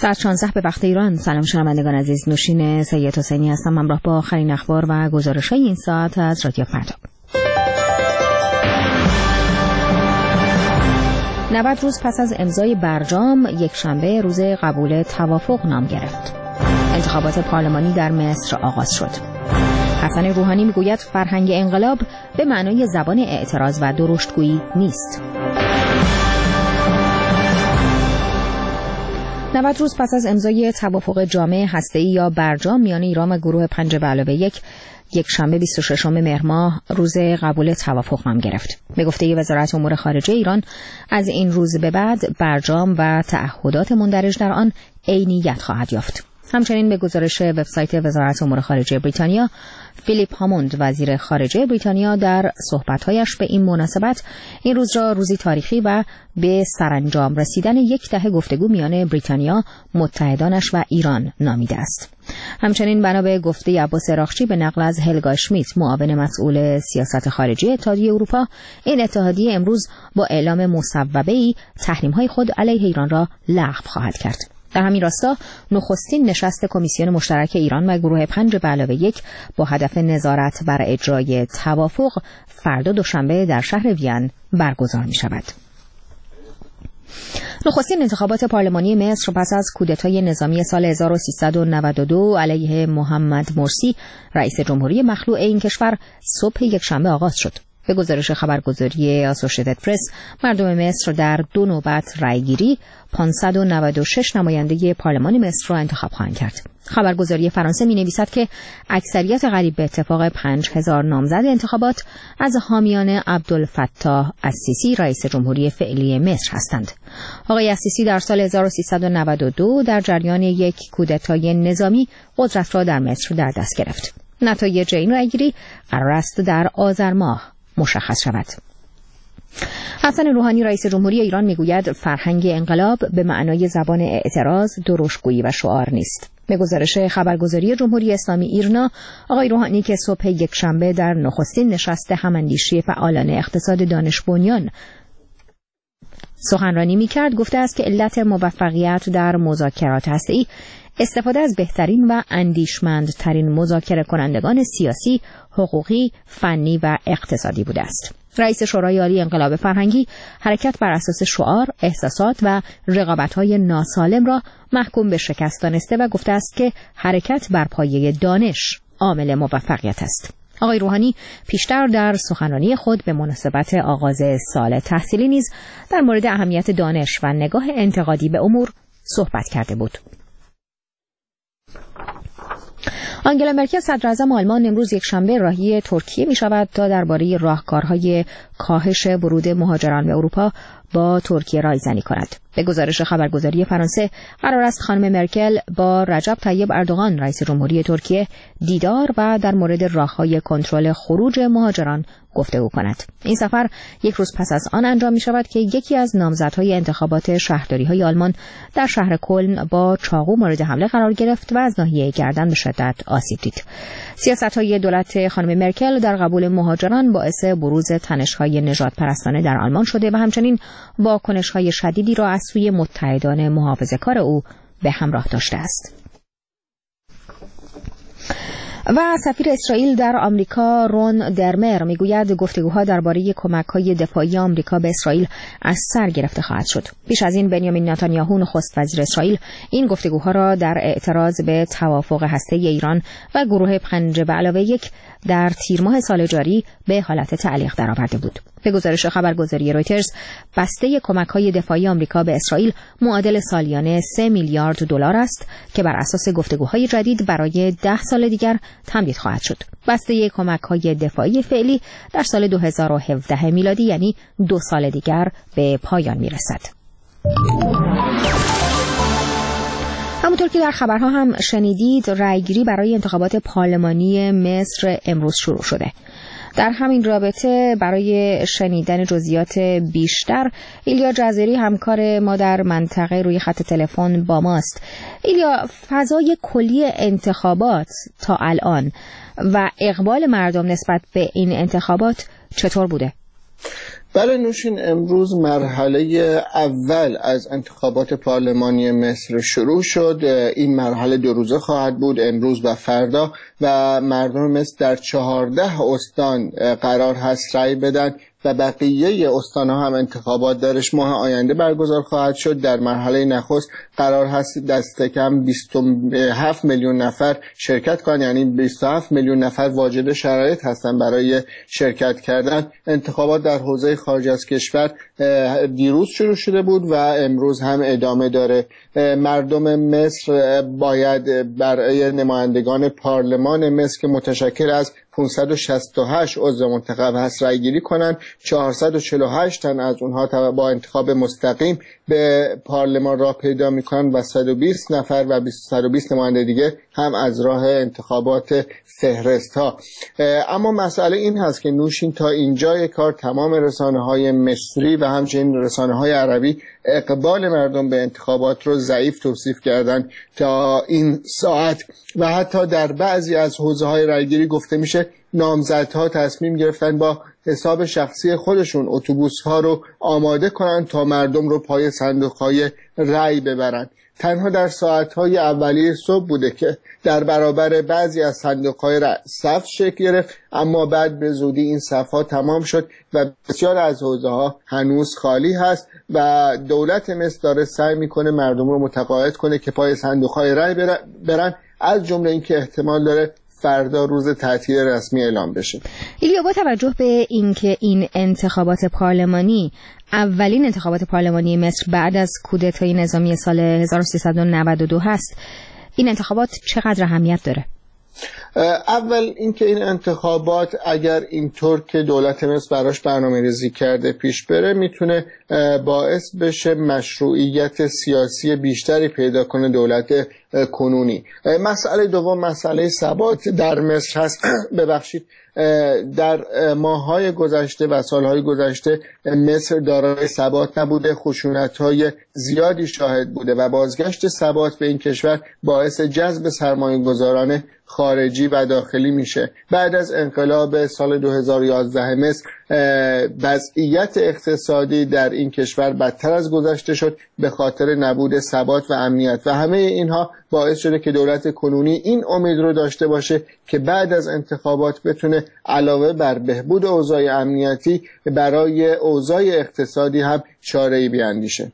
ساعت 16 به وقت ایران. سلام شنوندگان عزیز، نوشین سید حسینی هستم، همراه با آخرین اخبار و گزارش‌های این ساعت از رادیو فردا. 90 روز پس از امضای برجام، یک شنبه روز قبول توافق نام گرفت. انتخابات پارلمانی در مصر آغاز شد. حسن روحانی میگوید فرهنگ انقلاب به معنای زبان اعتراض و درشتگویی نیست. 90 روز پس از امضای توافق جامع هسته‌ای یا برجام میان ایران و گروه 5+1، یک شنبه 26 مهر ماه روز قبول توافق نام گرفت. به گفته وزارت امور خارجه ایران، از این روز به بعد برجام و تعهدات مندرج در آن عینیت خواهد یافت. همچنین به گزارش وبسایت وزارت امور خارجه بریتانیا، فیلیپ هاموند وزیر خارجه بریتانیا در صحبت‌هایش به این مناسبت این روز را روزی تاریخی و به سرانجام رسیدن یک دهه گفتگو میان بریتانیا، متحدانش و ایران نامیده است. همچنین بنا به گفته عباس اراقچی به نقل از هلگا اشمیت، معاون مسئول سیاست خارجی اتحادیه اروپا، این اتحادیه امروز با اعلام مصوبه‌ای تحریم‌های خود علیه ایران را لغو خواهد کرد. در همین راستا نخستین نشست کمیسیون مشترک ایران و گروه 5+1 با هدف نظارت بر اجرای توافق فردا دوشنبه در شهر وین برگزار می شود. نخستین انتخابات پارلمانی مصر پس از کودتای نظامی سال 1392 علیه محمد مرسی رئیس جمهوری مخلوع این کشور صبح یک شنبه آغاز شد. به گزارش خبرگزاری اسوسییتد پرس، مردم مصر در 2 نوبت رأیگیری 596 نماینده پارلمان مصر را انتخاب خواهند کرد. خبرگزاری فرانسه می‌نویسد که اکثریت قریب به اتفاق 5000 نامزد انتخابات از حامیان عبدالفتاح السیسی رئیس جمهوری فعلی مصر هستند. آقای السیسی در سال 1392 در جریان یک کودتای نظامی قدرت را در مصر در دست گرفت. نتایج این رأیگیری قرار است در آذر ماه مشخص شود. حسن روحانی رئیس جمهوری ایران میگوید فرهنگ انقلاب به معنای زبان اعتراض، درشتگویی و شعار نیست. به گزارش خبرگزاری جمهوری اسلامی ایرنا، آقای روحانی که صبح یک شنبه در نخستین نشست هماندیشی فعالان اقتصاد دانش بنیان سخنرانی میکرد، گفته است که علت موفقیت در مذاکرات هسته‌ای استفاده از بهترین و اندیشمندترین مذاکره کنندگان سیاسی، حقوقی، فنی و اقتصادی بوده است. رئیس شورای عالی انقلاب فرهنگی حرکت بر اساس شعار، احساسات و رقابت‌های ناسالم را محکوم به شکست دانسته و گفته است که حرکت بر پایه دانش عامل موفقیت است. آقای روحانی پیشتر در سخنرانی خود به مناسبت آغاز سال تحصیلی نیز در مورد اهمیت دانش و نگاه انتقادی به امور صحبت کرده بود. آنگلا مرکل صدراعظم آلمان امروز یک شنبه راهی ترکیه می شود تا درباره راهکارهای کاهش ورود مهاجران به اروپا با ترکیه رایزنی کند. به گزارش خبرگزاری فرانسه، قرار است خانم مرکل با رجب طیب اردوغان رئیس جمهوری ترکیه دیدار و در مورد راههای کنترل خروج مهاجران گفتگو کند. این سفر یک روز پس از آن انجام می شود که یکی از نامزدهای انتخابات شهرداری‌های آلمان در شهر کلن با چاقو مورد حمله قرار گرفت و از ناحیه گردن به شدت آسیب دید. سیاست‌های دولت خانم مرکل در قبول مهاجران باعث بروز تنش‌های نژاد پرستانه در آلمان شده و همچنین واکنش‌های شدیدی را از سوی متحدان محافظه‌کار او به همراه داشته است. و سفیر اسرائیل در آمریکا رون درمر میگوید گفتگوها درباره کمک‌های دفاعی آمریکا به اسرائیل از سر گرفته خواهد شد. پیش از این بنیامین نتانیاهو نخست وزیر اسرائیل این گفتگوها را در اعتراض به توافق هسته‌ای ایران و گروه 5+1 در تیر ماه سال جاری به حالت تعلیق درآورده بود. به گزارش خبرگزاری رویترز، بسته کمک‌های دفاعی آمریکا به اسرائیل معادل سالیانه 3 میلیارد دلار است که بر اساس گفتگوهای جدید برای 10 سال دیگر تمدید خواهد شد. بسته کمک‌های دفاعی فعلی در سال 2017 میلادی، یعنی 2 سال دیگر، به پایان میرسد. همونطور که در خبرها هم شنیدید، رأیگیری برای انتخابات پارلمانی مصر امروز شروع شده. در همین رابطه برای شنیدن جزئیات بیشتر ایلیا جزیری همکار ما در منطقه روی خط تلفن با ماست. ایلیا، فضای کلی انتخابات تا الان و اقبال مردم نسبت به این انتخابات چطور بوده؟ بله نوشین، امروز مرحله اول از انتخابات پارلمانی مصر شروع شد. این مرحله 2 روزه خواهد بود، امروز و فردا، و مردم مصر در 14 استان قرار هست رأی بدن و بقیه استان‌ها هم انتخابات درش ماه آینده برگزار خواهد شد. در مرحله نخست قرار هست دست کم 27 میلیون نفر شرکت کنند، یعنی 27 میلیون نفر واجد شرایط هستند برای شرکت کردن. انتخابات در حوزه خارج از کشور دیروز شروع شده بود و امروز هم ادامه داره. مردم مصر باید برای نمایندگان پارلمان مصر که متشکل از 568 عضو منتخب هست رای گیری کنند. 448 تن از اونها با انتخاب مستقیم به پارلمان راه پیدا میکنند و 120 نفر و 120 نماینده دیگه هم از راه انتخابات فهرست ها. اما مسئله این هست که نوشین تا اینجای کار تمام رسانه‌های مصری و همچنین رسانه‌های عربی اقبال مردم به انتخابات رو ضعیف توصیف کردن تا این ساعت و حتی در بعضی از حوزه‌های رایگیری گفته میشه نامزدها تصمیم گرفتن با حساب شخصی خودشون اتوبوس‌ها رو آماده کنن تا مردم رو پای صندوق‌های رای ببرن. تنها در ساعت‌های اولیه صبح بوده که در برابر بعضی از صندوق‌های صف شکل گرفت، اما بعد به زودی این صف‌ها تمام شد و بسیار از حوزه‌ها هنوز خالی هست و دولت مصر داره سعی می‌کنه مردم رو متقاعد کنه که پای صندوق‌های رای برن، از جمله اینکه احتمال داره فردا روز تعطیل رسمی اعلام بشه. ایلیا، با توجه به اینکه این انتخابات پارلمانی اولین انتخابات پارلمانی مصر بعد از کودتای نظامی سال 1392 هست، این انتخابات چقدر اهمیت داره؟ اول اینکه این انتخابات اگر اینطور که دولت مصر براش برنامه‌ریزی کرده پیش بره میتونه باعث بشه مشروعیت سیاسی بیشتری پیدا کنه دولت کنونی. مسئله دوم مسئله ثبات در مصر هست. ببخشید، در ماه‌های گذشته و سال‌های گذشته مصر دارای ثبات نبوده، خشونت‌های زیادی شاهد بوده و بازگشت ثبات به این کشور باعث جذب سرمایه‌گذاران خارجی و داخلی میشه. بعد از انقلاب سال 2011 مصر وضعیت اقتصادی در این کشور بدتر از گذشته شد به خاطر نبود ثبات و امنیت و همه اینها باعث شده که دولت کنونی این امید رو داشته باشه که بعد از انتخابات بتونه علاوه بر بهبود اوضاع امنیتی برای اوضاع اقتصادی هم چاره‌ای بیاندیشه.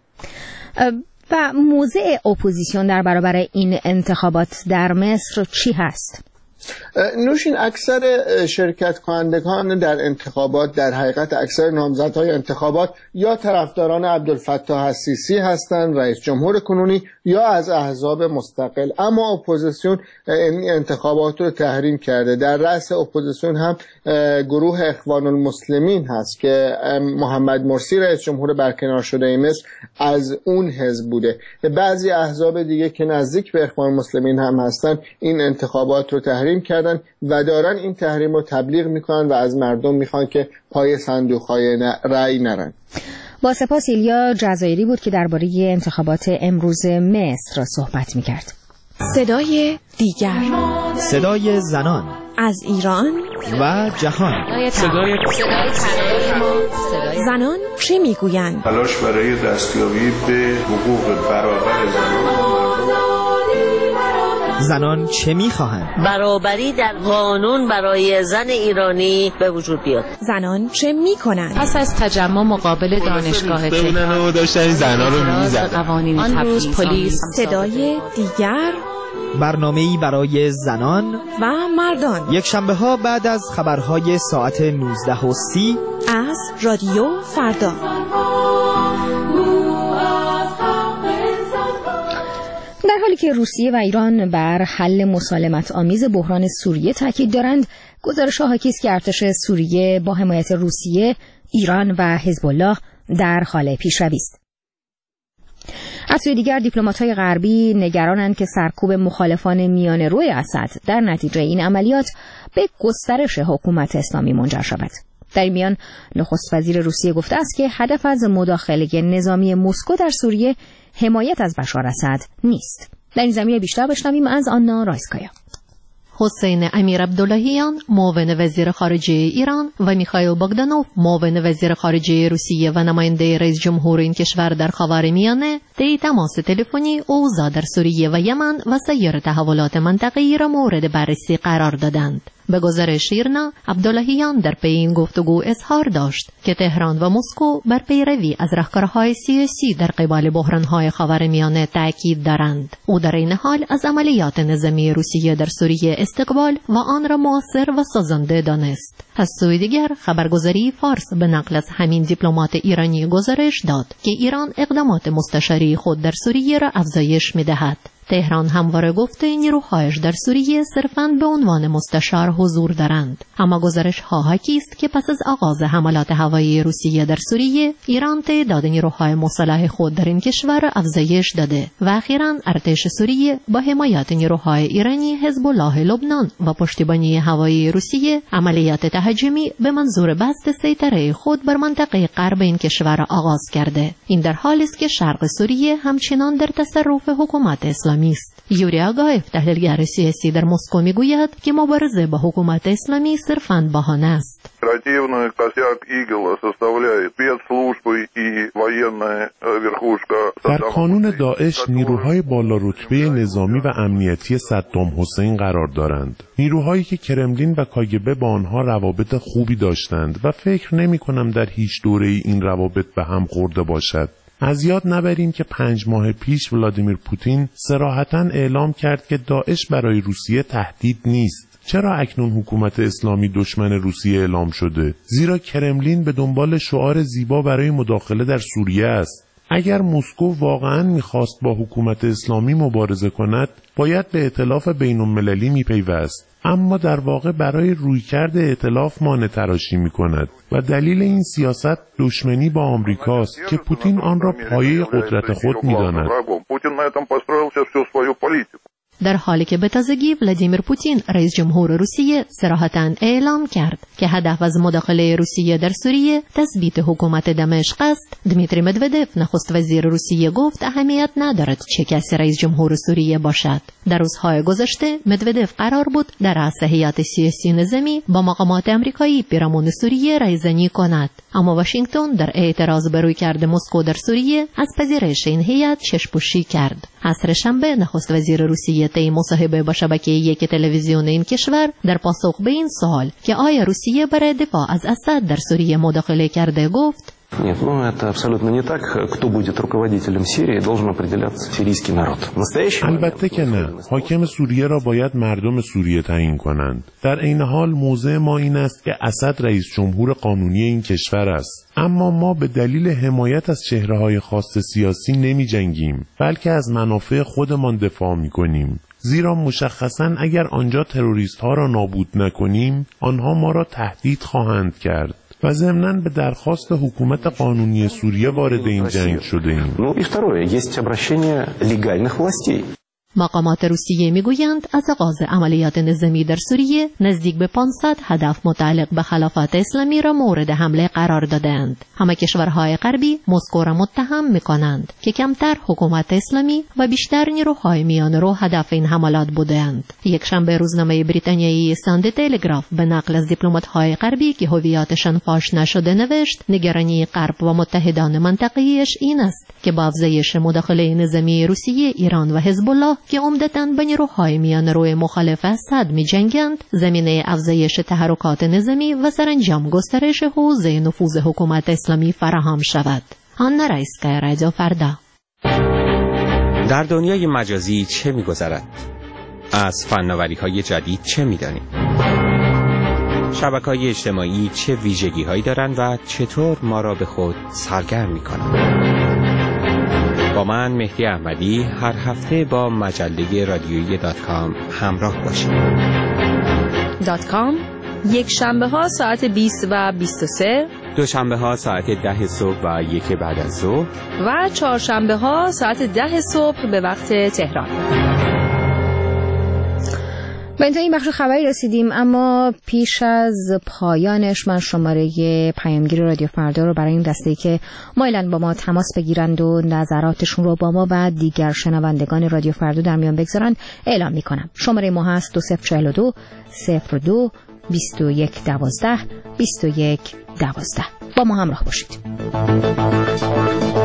و موضع اپوزیسیون در برابر این انتخابات در مصر چی هست؟ نوشین، اکثر شرکت کنندگان در انتخابات، در حقیقت اکثر نامزدهای انتخابات یا طرفداران عبدالفتاح السیسی هستند، رئیس جمهور کنونی، یا از احزاب مستقل. اما اپوزیسیون این انتخابات رو تحریم کرده. در رأس اپوزیسیون هم گروه اخوان المسلمین هست که محمد مرسی رئیس جمهور برکنار شده مصر از اون حزب بوده. بعضی احزاب دیگه که نزدیک به اخوان المسلمین هم هستن این انتخابات رو تحریم کردن و دارن این تحریم رو تبلیغ میکنن و از مردم میخوان که پای صندوق‌های رأی نرن. با سپاس. ایلیا جزایری بود که درباره انتخابات امروز مصر صحبت میکرد. صدای دیگر، صدای زنان از ایران و جهان. صدای زنان چه میگویند؟ تلاش برای دستیابی به حقوق برابر زنان چه میخواهند؟ برابری در قانون برای زن ایرانی به وجود بیاد. زنان چه میکنند؟ پس از تجمع مقابل دانشگاه تهران داشتن زنان رو میزدن. آن روز پلیس. صدای دیگر، برنامه‌ای برای زنان و مردان، یک شنبه ها بعد از خبرهای ساعت 19:30 از رادیو فردا. در حالی که روسیه و ایران بر حل مسالمت آمیز بحران سوریه تاکید دارند، گزارش‌ها حاکی است که ارتش سوریه با حمایت روسیه، ایران و حزب الله در حال پیشروی است. از سوی دیگر دیپلمات‌های غربی نگرانند که سرکوب مخالفان میان روی اسد در نتیجه این عملیات به گسترش حکومت اسلامی منجر شود. در این میان نخست وزیر روسیه گفته است که هدف از مداخله نظامی مسکو در سوریه حمایت از بشار اسد نیست. در این زمینه بیشتر بشنویم از آنا رایسکایا. حسین امیر عبداللهیان معاون وزیر خارجه ایران و میخائیل باگدانوف معاون وزیر خارجه روسیه و نماینده رئیس جمهور این کشور در خاورمیانه طی تماس تلفنی اوضاع در سوریه و یمن و سایر تحولات منطقه‌ای را مورد بررسی قرار دادند. به گزارش ایرنا، عبداللهیان در پی این گفتگو اظهار داشت که تهران و مسکو بر پیروی از راهکارهای سیاسی در قبال بحرانهای خاورمیانه تاکید دارند. او در این حال از عملیات نظامی روسیه در سوریه استقبال و آن را مؤثر و سازنده دانست. از سوی دیگر خبرگزاری فارس به نقل از همین دیپلمات ایرانی گزارش داد که ایران اقدامات مستشاری خود در سوریه را افزایش می‌دهد. تهران همواره گفته نیروهایش در سوریه صرفاً به عنوان مستشار حضور دارند. اما گزارش‌ها حاکی است که پس از آغاز حملات هوایی روسیه در سوریه، ایران تعداد نیروهای مسلح خود در این کشور را افزایش داده و اخیراً ارتش سوریه با حمایت نیروهای ایرانی حزب الله لبنان و پشتیبانی هوایی روسیه عملیات تهاجمی به منظور بسط سیطره خود بر منطقه غرب این کشور آغاز کرده. این در حالی است که شرق سوریه همچنان در تصرف حکومت اسلامی است. یوری آگایف تحلیلگر سیاسی در مسکو میگوید که مبارزه با حکومت اسلامی صرفاً بهانه است. در کانون داعش نیروهای بالا رتبه نظامی و امنیتی صدام حسین قرار دارند. نیروهایی که کرملین و کاگبه با آنها روابط خوبی داشتند و فکر نمی‌کنم در هیچ دوره‌ای این روابط به هم خورده باشد. از یاد نبریم که 5 ماه پیش ولادیمیر پوتین صراحتاً اعلام کرد که داعش برای روسیه تهدید نیست. چرا اکنون حکومت اسلامی دشمن روسیه اعلام شده؟ زیرا کرملین به دنبال شعار زیبا برای مداخله در سوریه است. اگر مسکو واقعاً می‌خواست با حکومت اسلامی مبارزه کند، باید به ائتلاف بین‌المللی می‌پیوست. اما در واقع برای رویکرد ائتلاف مانع تراشی می‌کند و دلیل این سیاست دشمنی با آمریکاست که پوتین آن را پایه قدرت خود می‌داند. در حالی که به تازگی ولادیمیر پوتین رئیس جمهور روسیه صراحتاً اعلام کرد که هدف از مداخله روسیه در سوریه تثبیت حکومت دمشق است، دمیتری مدودف نخست وزیر روسیه گفت اهمیت ندارد چه کسی رئیس جمهور سوریه باشد. در روزهای گذشته مدودف قرار بود در رأس هیئت سیاسی نظامی با مقامات آمریکایی پیرامون سوریه رایزنی کند، اما واشنگتن در اعتراض بر رویکرد مسکو در سوریه از پذیرش این هیئت چشم‌پوشی کرد. عصر شنبه نخست وزیر روسیه طی مصاحبه با شبکه یک تلویزیون این کشور در پاسخ به این سوال که آیا روسیه برای دفاع از اسد در سوریه مداخله کرده گفت: Нет, это абсолютно не так. Кто будет руководителем Сирии, должен определяться сирийский народ. البته که نه. حاکم سوریه را باید مردم سوریه تعیین کنند. در عین حال موضع ما این است که اسد رئیس جمهور قانونی این کشور است. اما ما به دلیل حمایت از چهره‌های خاص سیاسی نمی جنگیم، بلکه از منافع خودمان دفاع می کنیم. زیرا مشخصاً اگر آنجا تروریست ها را نابود نکنیم، آنها ما را تهدید خواهند کرد. و ضمناً به درخواست حکومت قانونی سوریه وارد این جنگ شده ایم. مقامات روسیه میگویند از آغاز عملیات نظامی در سوریه نزدیک به 500 هدف متعلق به خلافت اسلامی را مورد حمله قرار دادند. همه کشورهای غربی مسکو را متهم میکنند که کمتر حکومت اسلامی و بیشتر نیروهای میانه هدف این حملات بودند. یک شنبه روزنامه بریتانیایی ساندی تلگراف به نقل از دیپلمات‌های غربی که هویتشان فاش نشده نوشت نگرانی غرب و متحدان منطقه‌ایش این است که با افزایش مداخله نظامی روسیه، ایران و حزب الله که عمدتاً به نیروهای میانه‌رو مخالف اسد می‌جنگند، زمینه افزایش تحرکات نظامی و سرانجام گسترش حوزه نفوذ حکومت اسلامی فراهم شود. آن رایسکای رادیو فردا. در دنیای مجازی چه می‌گذرد؟ از فناوری‌های جدید چه می‌دانیم؟ شبکه‌های اجتماعی چه ویژگی‌هایی دارند و چطور ما را به خود سرگرم می‌کنند؟ با من مهدی احمدی هر هفته با مجله رادیویی .com همراه باشید. .com یک شنبه ها ساعت 20 و 23، دوشنبه ها ساعت 10 صبح و 1 بعد از ظهر و چهارشنبه ها ساعت 10 صبح به وقت تهران. به انتهای این بخش خبری رسیدیم، اما پیش از پایانش من شماره پیامگیر رادیو فردا رو برای این دسته‌ای که مایلن با ما تماس بگیرند و نظراتشون رو با ما و دیگر شنوندگان رادیو فردا در میان بگذارند اعلام میکنم. شماره ما هست 2042 02 21 12 21 12. با ما همراه باشید.